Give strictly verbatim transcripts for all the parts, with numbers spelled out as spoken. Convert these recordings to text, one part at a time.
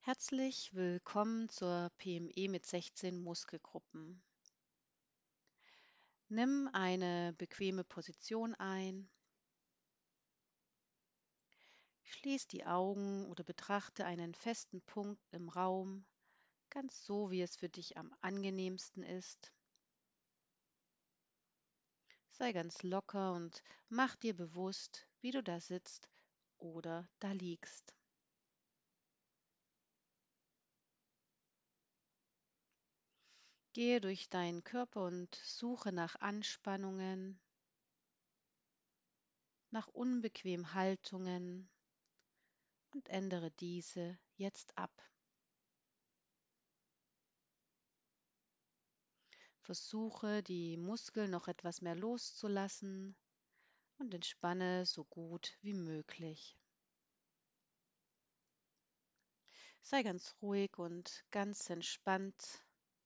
Herzlich willkommen zur P M E mit sechzehn Muskelgruppen. Nimm eine bequeme Position ein, schließ die Augen oder betrachte einen festen Punkt im Raum, ganz so, wie es für dich am angenehmsten ist. Sei ganz locker und mach dir bewusst, wie du da sitzt oder da liegst. Gehe durch deinen Körper und suche nach Anspannungen, nach unbequemen Haltungen und ändere diese jetzt ab. Versuche, die Muskeln noch etwas mehr loszulassen und entspanne so gut wie möglich. Sei ganz ruhig und ganz entspannt.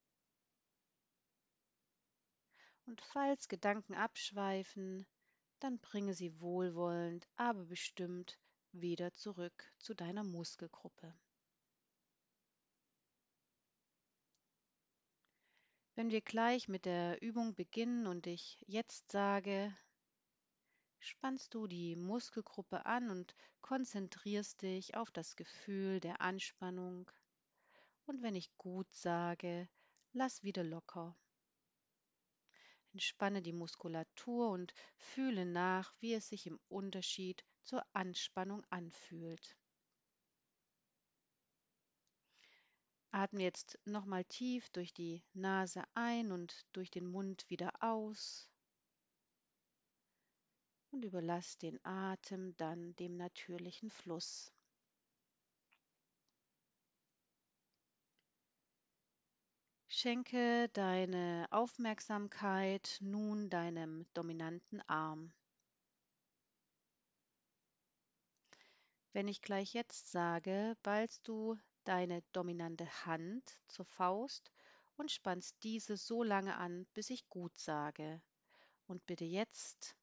Und falls Gedanken abschweifen, dann bringe sie wohlwollend, aber bestimmt wieder zurück zu deiner Muskelgruppe. Wenn wir gleich mit der Übung beginnen und ich jetzt sage, spannst du die Muskelgruppe an und konzentrierst dich auf das Gefühl der Anspannung. Und wenn ich gut sage, lass wieder locker. Entspanne die Muskulatur und fühle nach, wie es sich im Unterschied zur Anspannung anfühlt. Atme jetzt nochmal tief durch die Nase ein und durch den Mund wieder aus und überlass den Atem dann dem natürlichen Fluss. Schenke deine Aufmerksamkeit nun deinem dominanten Arm. Wenn ich gleich jetzt sage, ballst du deine dominante Hand zur Faust und spannst diese so lange an, bis ich gut sage. Und bitte jetzt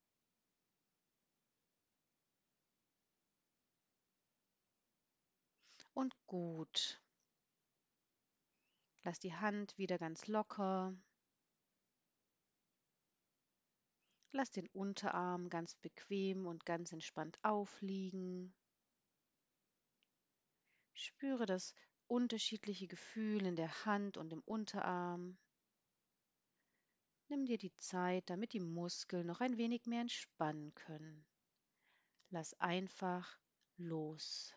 und gut. Lass die Hand wieder ganz locker. Lass den Unterarm ganz bequem und ganz entspannt aufliegen. Spüre das unterschiedliche Gefühl in der Hand und im Unterarm. Nimm dir die Zeit, damit die Muskeln noch ein wenig mehr entspannen können. Lass einfach los.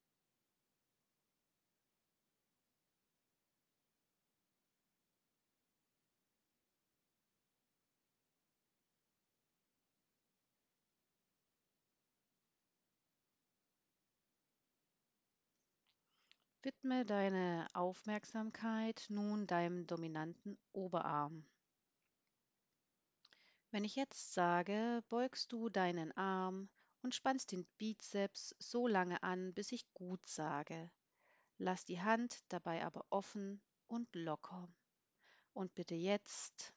Widme deine Aufmerksamkeit nun deinem dominanten Oberarm. Wenn ich jetzt sage, beugst du deinen Arm und spannst den Bizeps so lange an, bis ich gut sage. Lass die Hand dabei aber offen und locker. Und bitte jetzt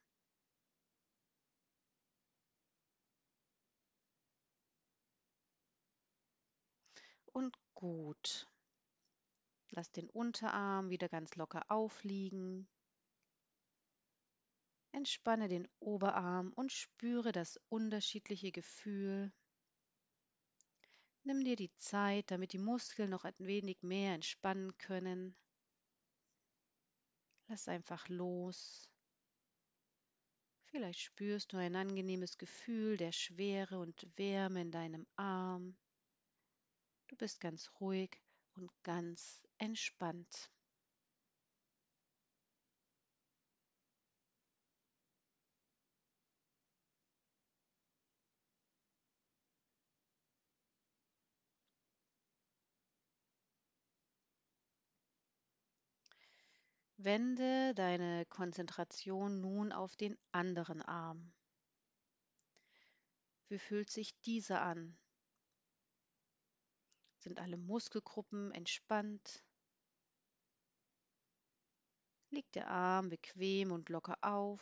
und gut. Lass den Unterarm wieder ganz locker aufliegen. Entspanne den Oberarm und spüre das unterschiedliche Gefühl. Nimm dir die Zeit, damit die Muskeln noch ein wenig mehr entspannen können. Lass einfach los. Vielleicht spürst du ein angenehmes Gefühl der Schwere und Wärme in deinem Arm. Du bist ganz ruhig und ganz entspannt. Wende deine Konzentration nun auf den anderen Arm. Wie fühlt sich dieser an? Sind alle Muskelgruppen entspannt? Liegt der Arm bequem und locker auf?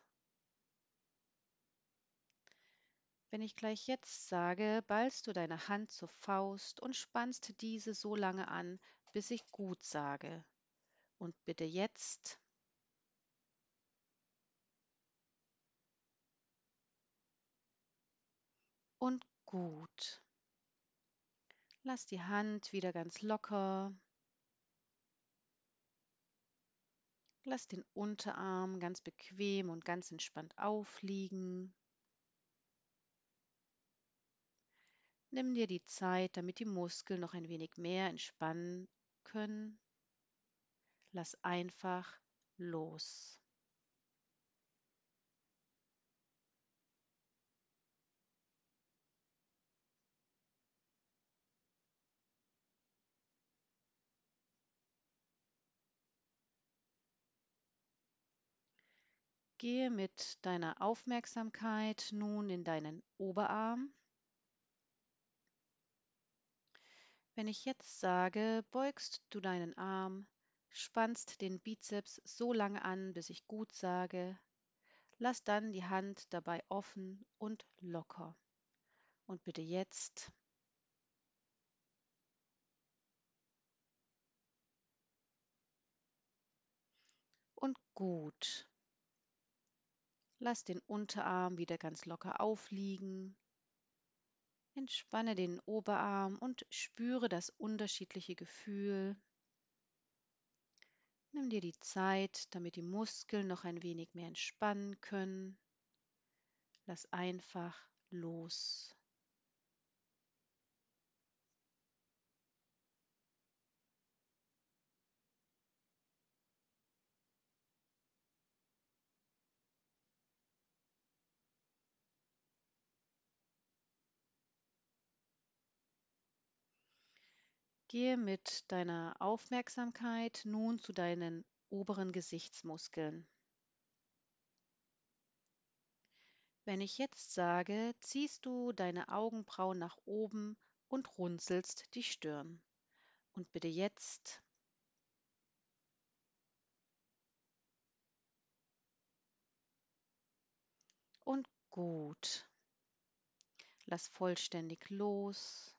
Wenn ich gleich jetzt sage, ballst du deine Hand zur Faust und spannst diese so lange an, bis ich gut sage. Und bitte jetzt und gut. Lass die Hand wieder ganz locker. Lass den Unterarm ganz bequem und ganz entspannt aufliegen. Nimm dir die Zeit, damit die Muskeln noch ein wenig mehr entspannen können. Lass einfach los. Gehe mit deiner Aufmerksamkeit nun in deinen Oberarm. Wenn ich jetzt sage, beugst du deinen Arm, spannst den Bizeps so lange an, bis ich gut sage. Lass dann die Hand dabei offen und locker. Und bitte jetzt und gut. Lass den Unterarm wieder ganz locker aufliegen. Entspanne den Oberarm und spüre das unterschiedliche Gefühl. Nimm dir die Zeit, damit die Muskeln noch ein wenig mehr entspannen können. Lass einfach los. Gehe mit deiner Aufmerksamkeit nun zu deinen oberen Gesichtsmuskeln. Wenn ich jetzt sage, ziehst du deine Augenbrauen nach oben und runzelst die Stirn. Und bitte jetzt und gut. Lass vollständig los.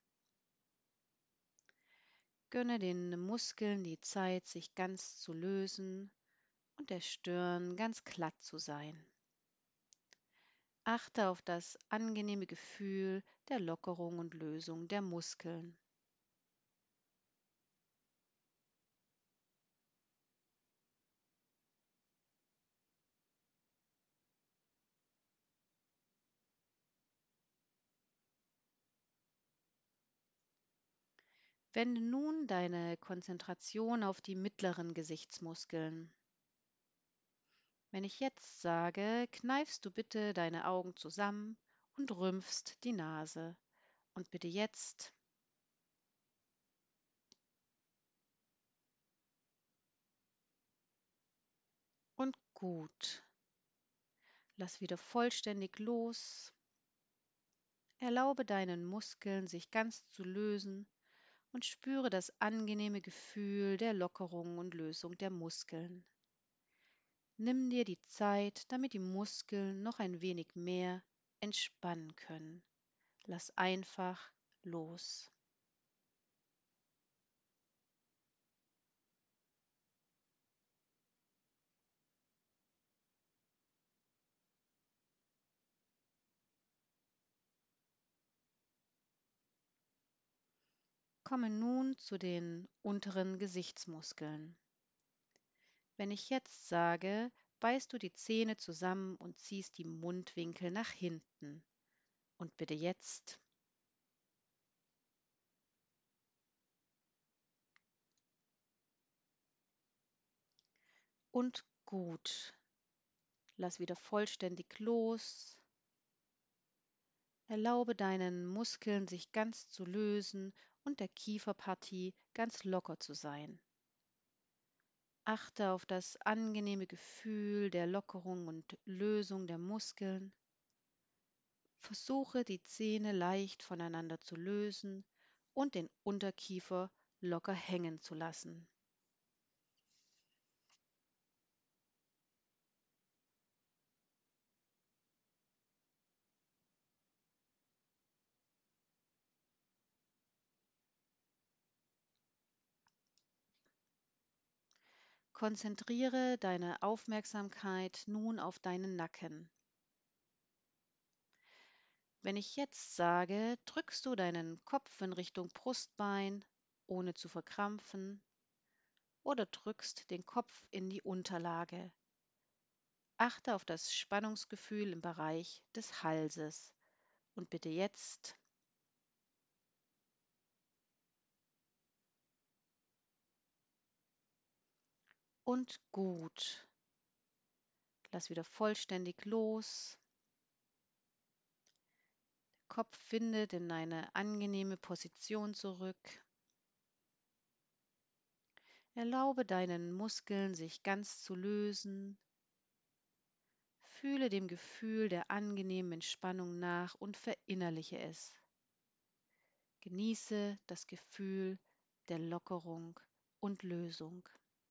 Gönne den Muskeln die Zeit, sich ganz zu lösen und der Stirn ganz glatt zu sein. Achte auf das angenehme Gefühl der Lockerung und Lösung der Muskeln. Wende nun deine Konzentration auf die mittleren Gesichtsmuskeln. Wenn ich jetzt sage, kneifst du bitte deine Augen zusammen und rümpfst die Nase. Und bitte jetzt und gut. Lass wieder vollständig los. Erlaube deinen Muskeln, sich ganz zu lösen und spüre das angenehme Gefühl der Lockerung und Lösung der Muskeln. Nimm dir die Zeit, damit die Muskeln noch ein wenig mehr entspannen können. Lass einfach los. Komme nun zu den unteren Gesichtsmuskeln. Wenn ich jetzt sage, beißt du die Zähne zusammen und ziehst die Mundwinkel nach hinten. Und bitte jetzt und gut. Lass wieder vollständig los. Erlaube deinen Muskeln, sich ganz zu lösen und der Kieferpartie ganz locker zu sein. Achte auf das angenehme Gefühl der Lockerung und Lösung der Muskeln. Versuche, die Zähne leicht voneinander zu lösen und den Unterkiefer locker hängen zu lassen. Konzentriere deine Aufmerksamkeit nun auf deinen Nacken. Wenn ich jetzt sage, drückst du deinen Kopf in Richtung Brustbein, ohne zu verkrampfen, oder drückst den Kopf in die Unterlage. Achte auf das Spannungsgefühl im Bereich des Halses und bitte jetzt und gut. Lass wieder vollständig los. Der Kopf findet in eine angenehme Position zurück. Erlaube deinen Muskeln, sich ganz zu lösen. Fühle dem Gefühl der angenehmen Entspannung nach und verinnerliche es. Genieße das Gefühl der Lockerung und Lösung.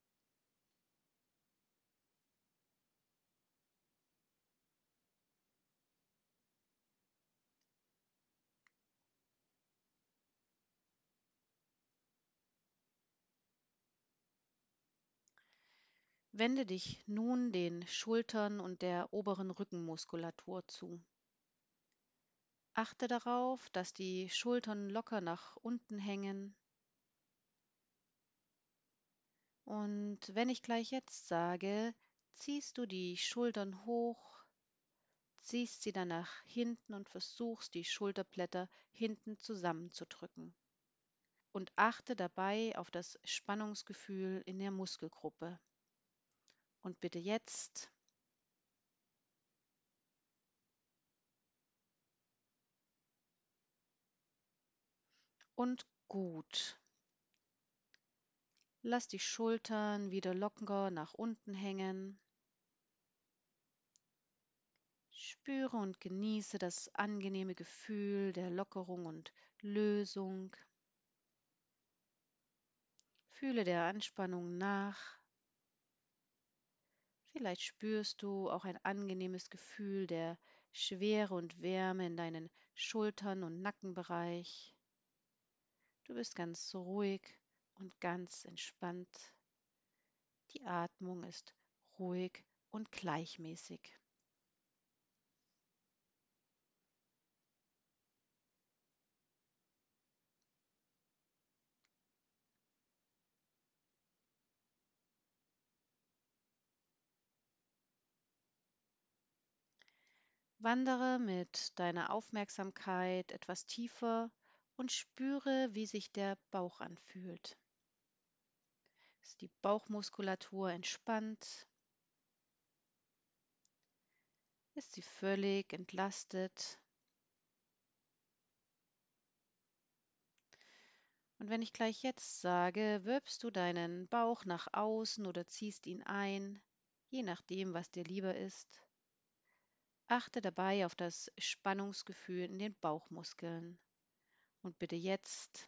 Wende dich nun den Schultern und der oberen Rückenmuskulatur zu. Achte darauf, dass die Schultern locker nach unten hängen. Und wenn ich gleich jetzt sage, ziehst du die Schultern hoch, ziehst sie dann nach hinten und versuchst, die Schulterblätter hinten zusammenzudrücken. Und achte dabei auf das Spannungsgefühl in der Muskelgruppe. Und bitte jetzt und gut. Lass die Schultern wieder locker nach unten hängen. Spüre und genieße das angenehme Gefühl der Lockerung und Lösung. Fühle der Anspannung nach. Vielleicht spürst du auch ein angenehmes Gefühl der Schwere und Wärme in deinen Schultern und Nackenbereich. Du bist ganz ruhig und ganz entspannt. Die Atmung ist ruhig und gleichmäßig. Wandere mit deiner Aufmerksamkeit etwas tiefer und spüre, wie sich der Bauch anfühlt. Ist die Bauchmuskulatur entspannt? Ist sie völlig entlastet? Und wenn ich gleich jetzt sage, wirbst du deinen Bauch nach außen oder ziehst ihn ein, je nachdem, was dir lieber ist. Achte dabei auf das Spannungsgefühl in den Bauchmuskeln. Und bitte jetzt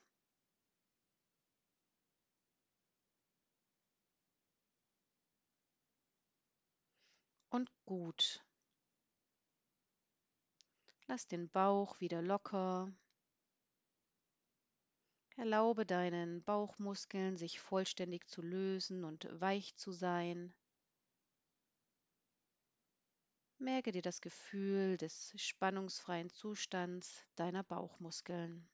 und gut. Lass den Bauch wieder locker. Erlaube deinen Bauchmuskeln, sich vollständig zu lösen und weich zu sein. Merke dir das Gefühl des spannungsfreien Zustands deiner Bauchmuskeln.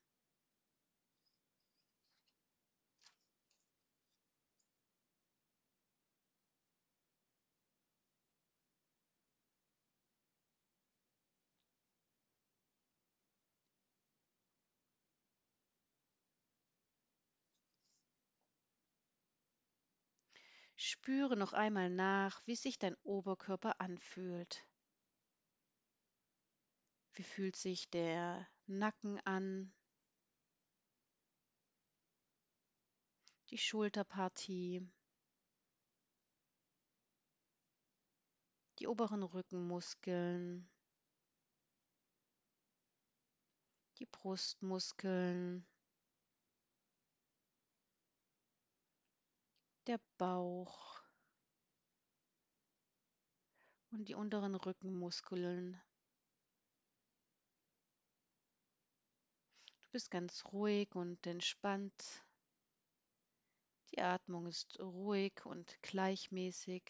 Spüre noch einmal nach, wie sich dein Oberkörper anfühlt. Wie fühlt sich der Nacken an, die Schulterpartie, die oberen Rückenmuskeln, die Brustmuskeln, der Bauch und die unteren Rückenmuskeln. Du bist ganz ruhig und entspannt. Die Atmung ist ruhig und gleichmäßig.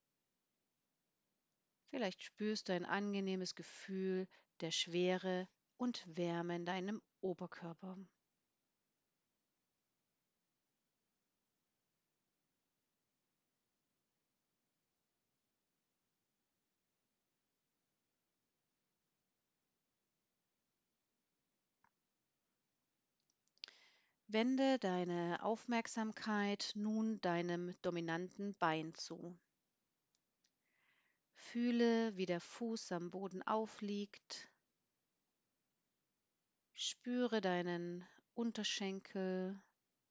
Vielleicht spürst du ein angenehmes Gefühl der Schwere und Wärme in deinem Oberkörper. Wende deine Aufmerksamkeit nun deinem dominanten Bein zu. Fühle, wie der Fuß am Boden aufliegt. Spüre deinen Unterschenkel,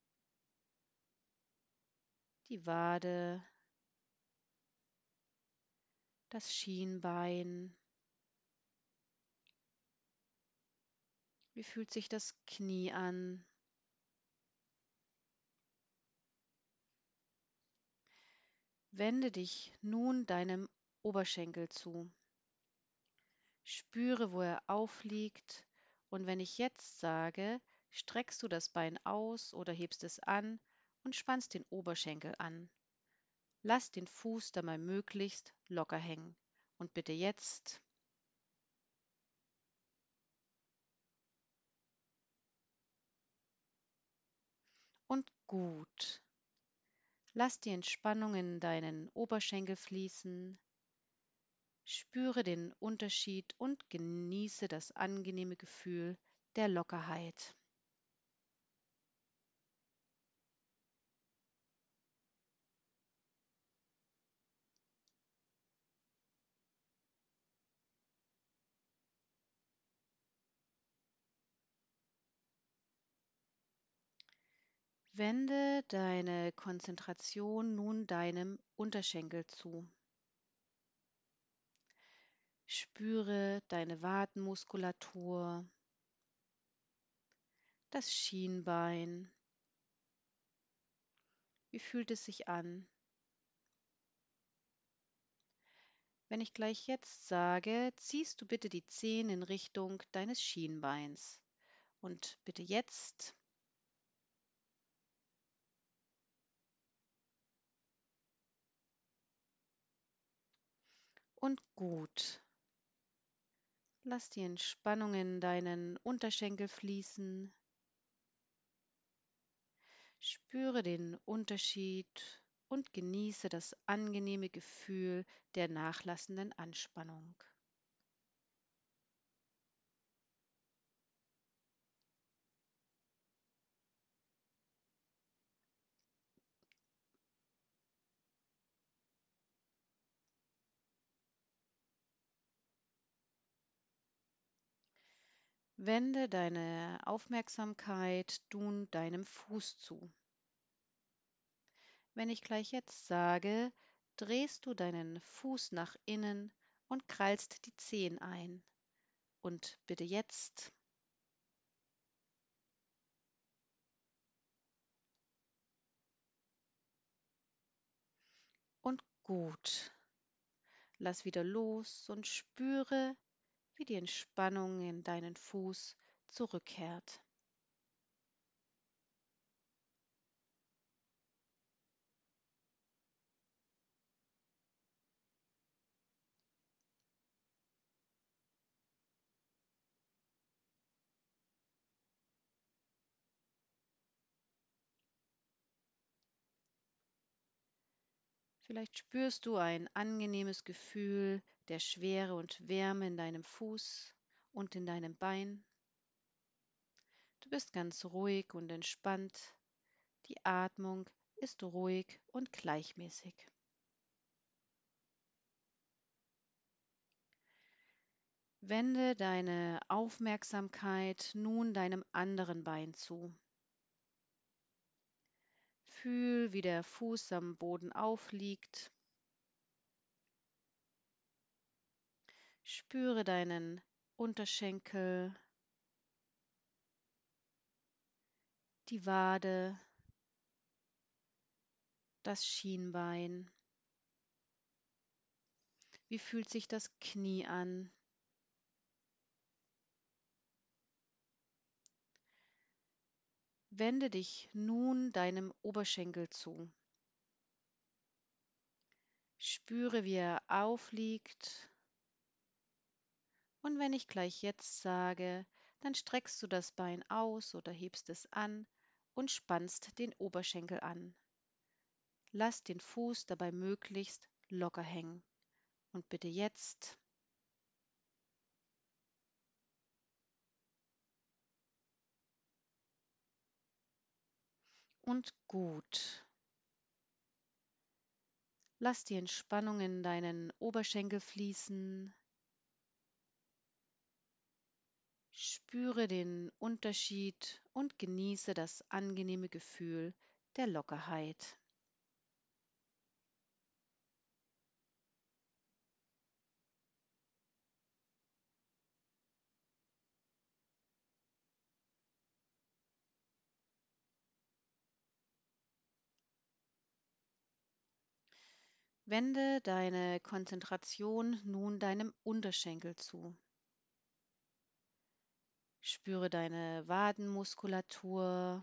die Wade, das Schienbein. Wie fühlt sich das Knie an? Wende dich nun deinem Oberschenkel zu. Spüre, wo er aufliegt, und wenn ich jetzt sage, streckst du das Bein aus oder hebst es an und spannst den Oberschenkel an. Lass den Fuß dabei möglichst locker hängen. Und bitte jetzt und gut. Lass die Entspannung in deinen Oberschenkel fließen. Spüre den Unterschied und genieße das angenehme Gefühl der Lockerheit. Wende deine Konzentration nun deinem Unterschenkel zu. Spüre deine Wadenmuskulatur, das Schienbein. Wie fühlt es sich an? Wenn ich gleich jetzt sage, ziehst du bitte die Zehen in Richtung deines Schienbeins. Und bitte jetzt und gut. Lass die Entspannung in deinen Unterschenkel fließen. Spüre den Unterschied und genieße das angenehme Gefühl der nachlassenden Anspannung. Wende deine Aufmerksamkeit nun deinem Fuß zu. Wenn ich gleich jetzt sage, drehst du deinen Fuß nach innen und krallst die Zehen ein. Und bitte jetzt und gut. Lass wieder los und spüre, wie die Entspannung in deinen Fuß zurückkehrt. Vielleicht spürst du ein angenehmes Gefühl der Schwere und Wärme in deinem Fuß und in deinem Bein. Du bist ganz ruhig und entspannt. Die Atmung ist ruhig und gleichmäßig. Wende deine Aufmerksamkeit nun deinem anderen Bein zu. Fühl, wie der Fuß am Boden aufliegt. Spüre deinen Unterschenkel, die Wade, das Schienbein. Wie fühlt sich das Knie an? Wende dich nun deinem Oberschenkel zu. Spüre, wie er aufliegt. Und wenn ich gleich jetzt sage, dann streckst du das Bein aus oder hebst es an und spannst den Oberschenkel an. Lass den Fuß dabei möglichst locker hängen. Und bitte jetzt und gut. Lass die Entspannung in deinen Oberschenkel fließen. Spüre den Unterschied und genieße das angenehme Gefühl der Lockerheit. Wende deine Konzentration nun deinem Unterschenkel zu. Spüre deine Wadenmuskulatur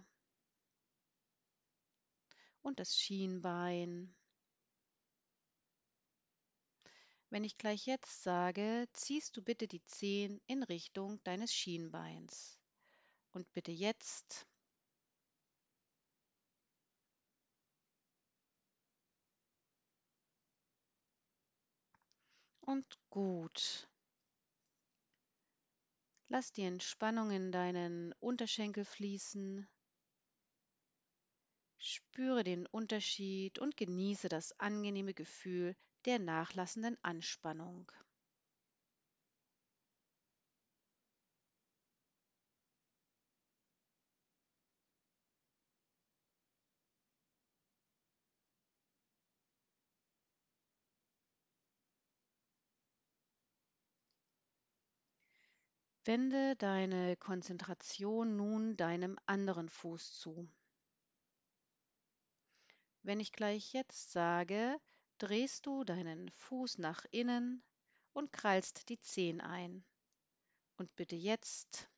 und das Schienbein. Wenn ich gleich jetzt sage, ziehst du bitte die Zehen in Richtung deines Schienbeins. Und bitte jetzt und gut. Lass die Entspannung in deinen Unterschenkel fließen. Spüre den Unterschied und genieße das angenehme Gefühl der nachlassenden Anspannung. Wende deine Konzentration nun deinem anderen Fuß zu. Wenn ich gleich jetzt sage, drehst du deinen Fuß nach innen und krallst die Zehen ein. Und bitte jetzt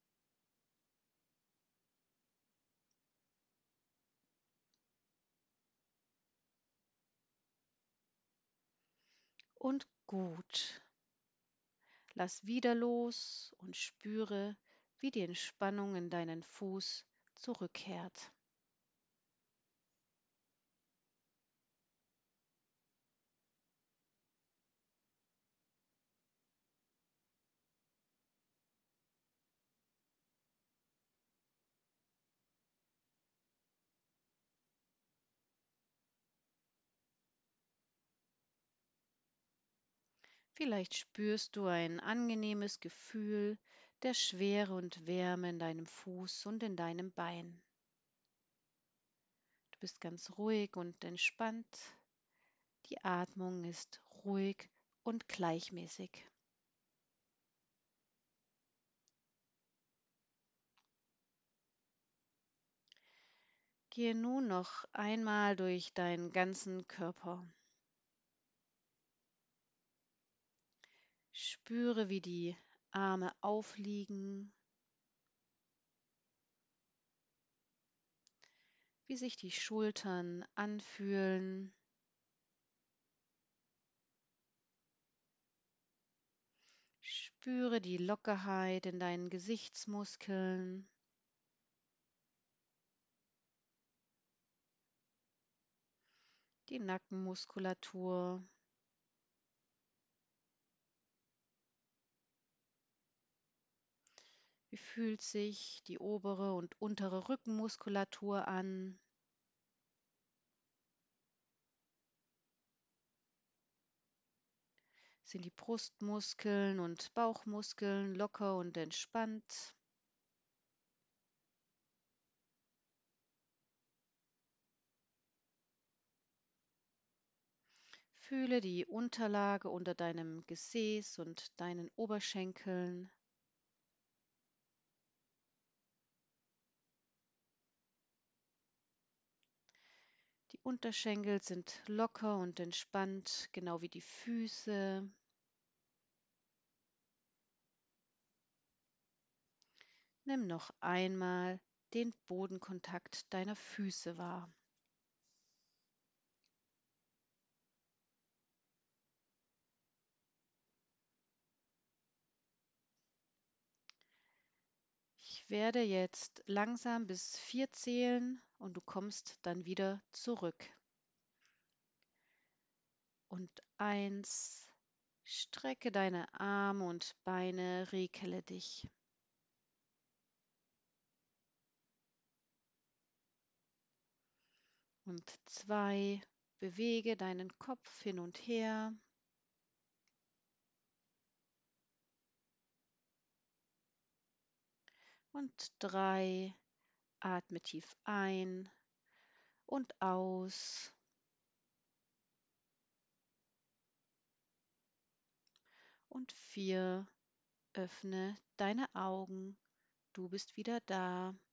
und gut. Lass wieder los und spüre, wie die Entspannung in deinen Fuß zurückkehrt. Vielleicht spürst du ein angenehmes Gefühl der Schwere und Wärme in deinem Fuß und in deinem Bein. Du bist ganz ruhig und entspannt. Die Atmung ist ruhig und gleichmäßig. Gehe nun noch einmal durch deinen ganzen Körper. Spüre, wie die Arme aufliegen, wie sich die Schultern anfühlen. Spüre die Lockerheit in deinen Gesichtsmuskeln. Die Nackenmuskulatur. Wie fühlt sich die obere und untere Rückenmuskulatur an? Sind die Brustmuskeln und Bauchmuskeln locker und entspannt? Fühle die Unterlage unter deinem Gesäß und deinen Oberschenkeln. Die Unterschenkel sind locker und entspannt, genau wie die Füße. Nimm noch einmal den Bodenkontakt deiner Füße wahr. Ich werde jetzt langsam bis vier zählen und du kommst dann wieder zurück. Und eins, strecke deine Arme und Beine, regle dich. Und zwei, bewege deinen Kopf hin und her. Und drei, atme tief ein und aus. Und vier, öffne deine Augen. Du bist wieder da.